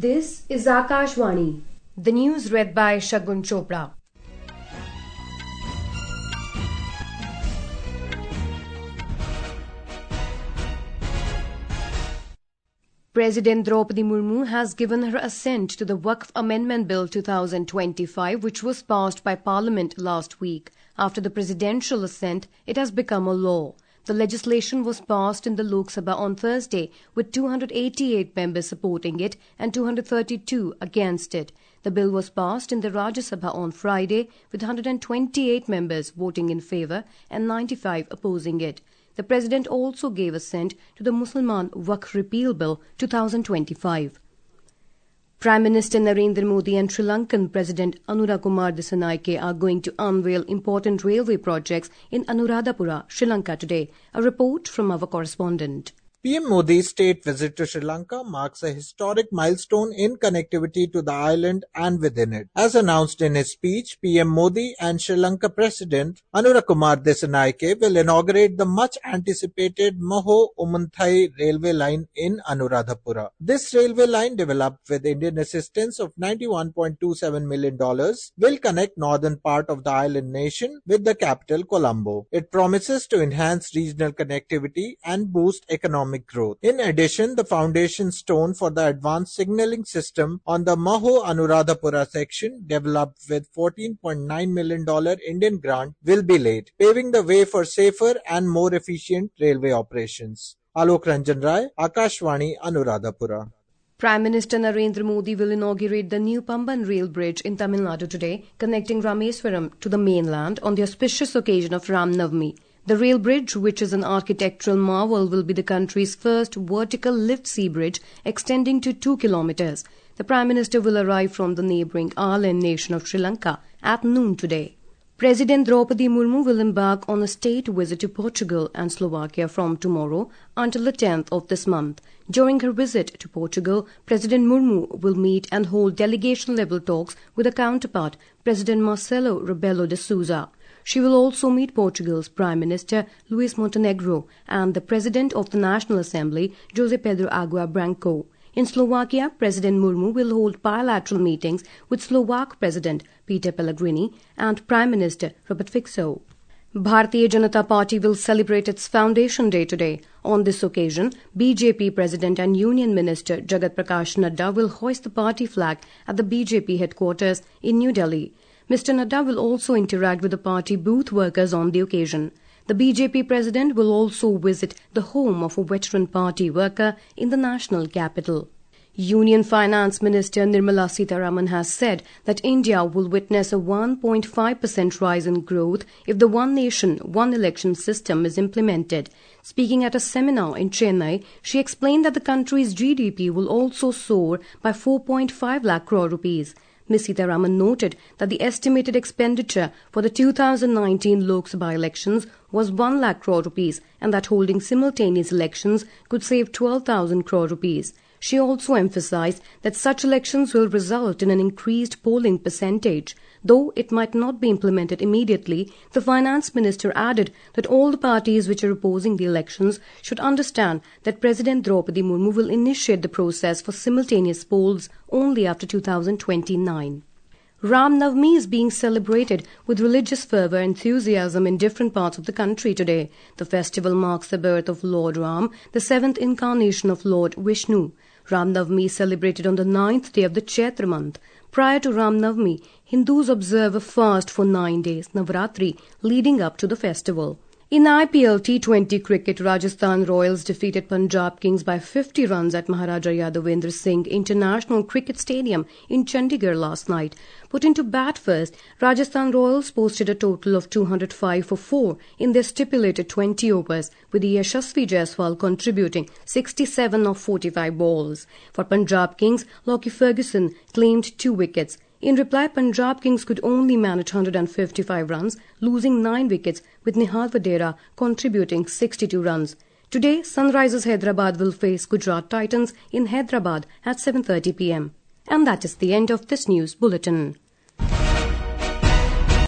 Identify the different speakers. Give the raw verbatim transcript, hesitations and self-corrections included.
Speaker 1: This is Akashvani.
Speaker 2: The news read by Shagun Chopra. President Draupadi Murmu has given her assent to the Waqf Amendment Bill twenty twenty-five, which was passed by Parliament last week. After the presidential assent, it has become a law. The legislation was passed in the Lok Sabha on Thursday, with two hundred eighty-eight members supporting it and two hundred thirty-two against it. The bill was passed in the Rajya Sabha on Friday, with one hundred twenty-eight members voting in favour and ninety-five opposing it. The President also gave assent to the Mussalman Waqf Repeal Bill twenty twenty-five. Prime Minister Narendra Modi and Sri Lankan President Anura Kumar Dissanayake are going to unveil important railway projects in Anuradhapura, Sri Lanka today. A report from our correspondent.
Speaker 3: P M Modi's state visit to Sri Lanka marks a historic milestone in connectivity to the island and within it. As announced in his speech, P M Modi and Sri Lanka President Anura Kumar Dissanayake will inaugurate the much-anticipated Maho-Umanthai railway line in Anuradhapura. This railway line, developed with Indian assistance of ninety-one point two seven million dollars, will connect northern part of the island nation with the capital Colombo. It promises to enhance regional connectivity and boost economic growth. In addition, the foundation stone for the advanced signalling system on the Maho-Anuradhapura section, developed with fourteen point nine million dollars Indian grant, will be laid, paving the way for safer and more efficient railway operations. Alok Ranjan Rai, Akashvani, Anuradhapura.
Speaker 2: Prime Minister Narendra Modi will inaugurate the new Pamban rail bridge in Tamil Nadu today, connecting Rameswaram to the mainland on the auspicious occasion of Ram Navami. The rail bridge, which is an architectural marvel, will be the country's first vertical lift sea bridge extending to two kilometers. The Prime Minister will arrive from the neighbouring island nation of Sri Lanka at noon today. President Draupadi Murmu will embark on a state visit to Portugal and Slovakia from tomorrow until the tenth of this month. During her visit to Portugal, President Murmu will meet and hold delegation-level talks with her counterpart, President Marcelo Rebelo de Sousa. She will also meet Portugal's Prime Minister Luis Montenegro and the President of the National Assembly, José Pedro Agua Branco. In Slovakia, President Murmu will hold bilateral meetings with Slovak President Peter Pellegrini and Prime Minister Robert Fico. Bharatiya Janata Party will celebrate its Foundation Day today. On this occasion, B J P President and Union Minister Jagat Prakash Nadda will hoist the party flag at the B J P headquarters in New Delhi. Mister Nadda will also interact with the party booth workers on the occasion. The B J P president will also visit the home of a veteran party worker in the national capital. Union Finance Minister Nirmala Sitharaman has said that India will witness a one point five percent rise in growth if the One Nation, One Election system is implemented. Speaking at a seminar in Chennai, she explained that the country's G D P will also soar by four point five lakh crore rupees. Miz Sitharaman noted that the estimated expenditure for the two thousand nineteen Lok Sabha elections was one lakh crore rupees and that holding simultaneous elections could save twelve thousand crore rupees. She also emphasized that such elections will result in an increased polling percentage. Though it might not be implemented immediately, the finance minister added that all the parties which are opposing the elections should understand that President Draupadi Murmu will initiate the process for simultaneous polls only after two thousand twenty-nine. Ram Navami is being celebrated with religious fervour and enthusiasm in different parts of the country today. The festival marks the birth of Lord Ram, the seventh incarnation of Lord Vishnu. Ram Navami is celebrated on the ninth day of the Chaitra month. Prior to Ram Navami, Hindus observe a fast for nine days, Navaratri, leading up to the festival. In I P L T twenty cricket, Rajasthan Royals defeated Punjab Kings by fifty runs at Maharaja Yadavendra Singh International Cricket Stadium in Chandigarh last night. Put into bat first, Rajasthan Royals posted a total of two hundred five for four in their stipulated twenty overs, with Yashasvi Jaiswal contributing sixty-seven of forty-five balls. For Punjab Kings, Lockie Ferguson claimed two wickets. In reply, Punjab Kings could only manage one hundred fifty-five runs, losing nine wickets, with Nihal Vadera contributing sixty-two runs. Today, Sunrisers Hyderabad will face Gujarat Titans in Hyderabad at seven thirty p m. And that is the end of this news bulletin.